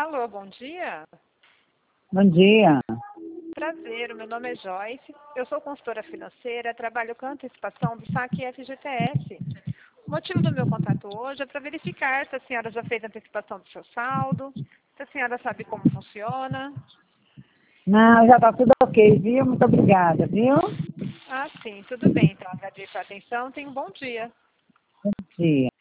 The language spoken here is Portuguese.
Alô, bom dia. Bom dia. Prazer, o meu nome é Joyce. Eu sou consultora financeira, trabalho com antecipação do saque FGTS. O motivo do meu contato hoje é para verificar se a senhora já fez a antecipação do seu saldo, se a senhora sabe como funciona. Não, já está tudo ok, viu? Muito obrigada, viu? Ah, sim, tudo bem. Então, agradeço a atenção. Tenha um bom dia. Bom dia.